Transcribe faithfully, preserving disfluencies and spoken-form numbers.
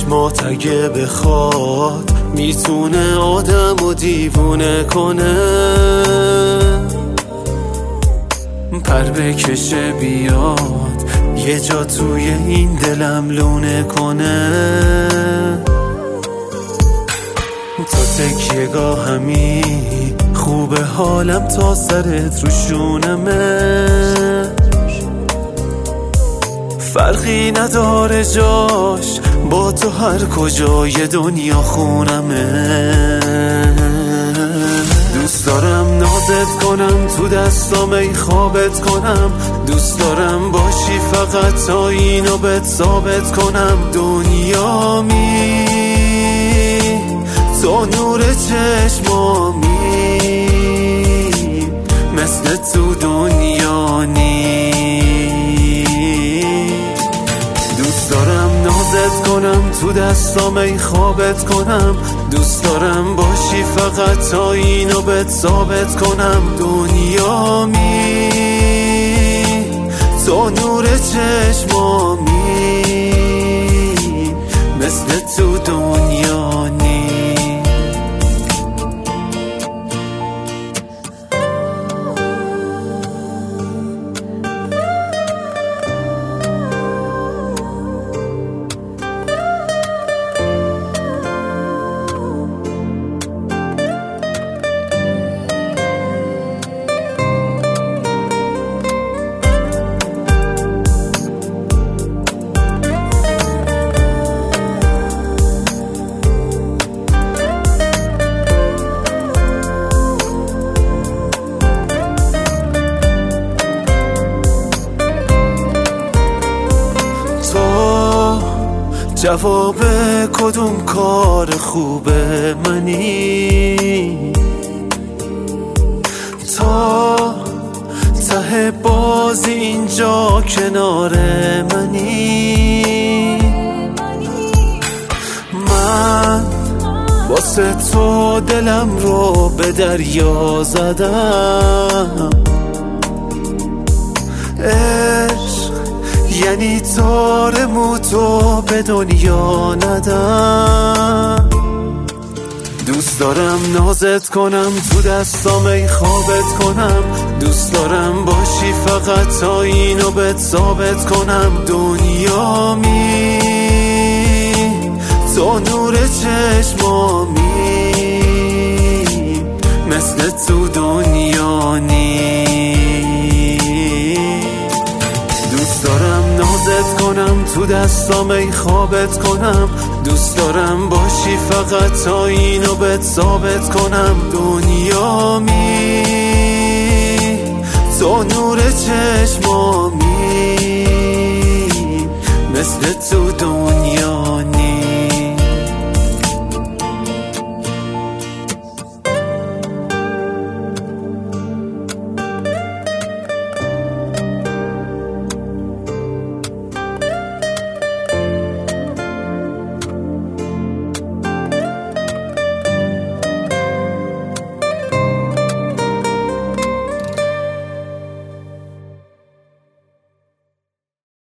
چشمات اگه بخواد میتونه آدم و دیوونه کنه، پر بکشه بیاد یه جا توی این دلم لونه کنه. تو تکیه گاهمی خوبه حالم تا سرت رو شونمه، فرقی نداره جاش با تو هر کجای دنیا خونمه. دوست دارم نازت کنم تو دستام ای خوابت کنم، دوست دارم باشی فقط تا اینو بهت ثابت کنم. دنیامی تو نور چشمامی، مثل تو دنیا نی. دوست دارم نازت کنم تو دستام ای خوابت کنم، دوست دارم باشی فقط تا اینو بهت ثابت کنم. دنیامی تو نور چشمامی، مثل تو دنیا نی. جواب کدوم کار خوبه منی، تا ته بازی اینجا کنار منی. من واسه تو دلم رو به دریا زدم، عشق یعنی تار موتو به دنیا ندم. دوست دارم نازت کنم تو دستام ای خوابت کنم، دوست دارم باشی فقط تا اینو بهت ثابت کنم. دنیامی تو نور چشمامی، مثل تو دنیا نی. دوست دارم نازت کنم تو دستام ای خوابت کنم، دوست دارم باشی فقط تا اینو بهت ثابت کنم. دنیامی تو نور چشمامی، مثل تو دنیا